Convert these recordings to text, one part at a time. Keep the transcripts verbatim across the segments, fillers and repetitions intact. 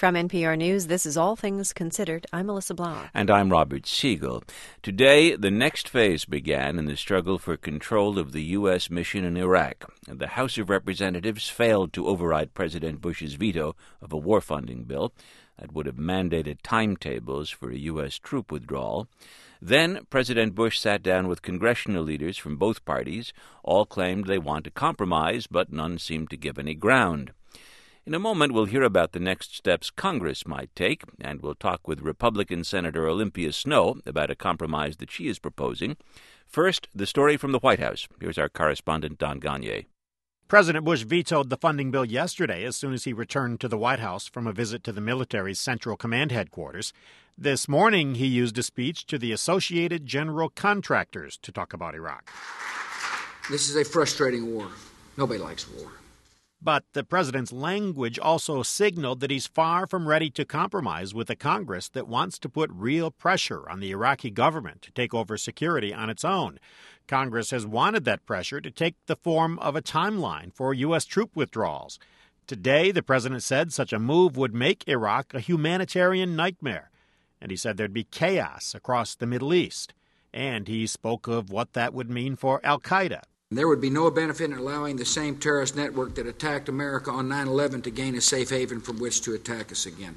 From N P R News, this is All Things Considered. I'm Melissa Blau. And I'm Robert Siegel. Today, the next phase began in the struggle for control of the U S mission in Iraq. The House of Representatives failed to override President Bush's veto of a war funding bill that would have mandated timetables for a U S troop withdrawal. Then President Bush sat down with congressional leaders from both parties. All claimed they want a compromise, but none seemed to give any ground. In a moment, we'll hear about the next steps Congress might take, and we'll talk with Republican Senator Olympia Snowe about a compromise that she is proposing. First, the story from the White House. Here's our correspondent, Don Gagné. President Bush vetoed the funding bill yesterday as soon as he returned to the White House from a visit to the military's Central Command headquarters. This morning, he used a speech to the Associated General Contractors to talk about Iraq. This is a frustrating war. Nobody likes war. But the president's language also signaled that he's far from ready to compromise with a Congress that wants to put real pressure on the Iraqi government to take over security on its own. Congress has wanted that pressure to take the form of a timeline for U S troop withdrawals. Today, the president said such a move would make Iraq a humanitarian nightmare, and he said there'd be chaos across the Middle East. And he spoke of what that would mean for al-Qaeda. There would be no benefit in allowing the same terrorist network that attacked America on nine eleven to gain a safe haven from which to attack us again.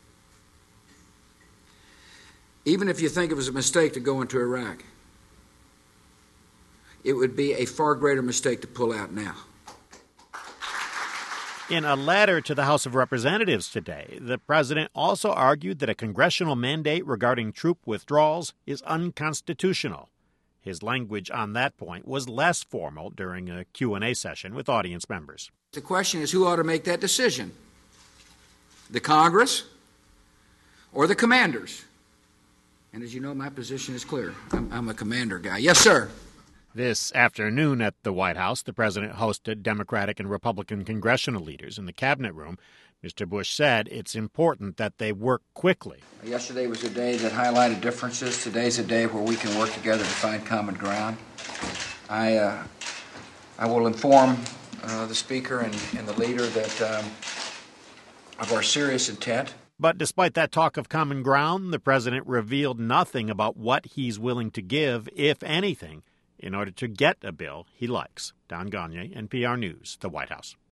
Even if you think it was a mistake to go into Iraq, it would be a far greater mistake to pull out now. In a letter to the House of Representatives today, the president also argued that a congressional mandate regarding troop withdrawals is unconstitutional. His language on that point was less formal during a Q and A session with audience members. The question is, who ought to make that decision? The Congress or the commanders? And as you know, my position is clear. I'm, I'm a commander guy. Yes, sir. This afternoon at the White House, the president hosted Democratic and Republican congressional leaders in the cabinet room. Mister Bush said it's important that they work quickly. Yesterday was a day that highlighted differences. Today's a day where we can work together to find common ground. I uh, I will inform uh, the Speaker and, and the leader that um, of our serious intent. But despite that talk of common ground, the president revealed nothing about what he's willing to give, if anything, in order to get a bill he likes. Don Gagné, N P R News, the White House.